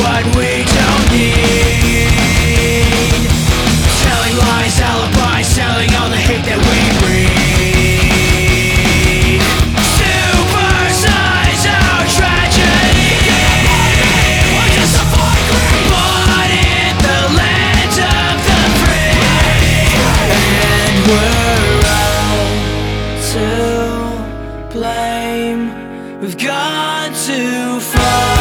what we don't need. Telling lies, alibis, selling all the hate that we breed. Supersize our tragedy. We're just a greed. Born in the land of the free, and we're all to blame. We've got to fight.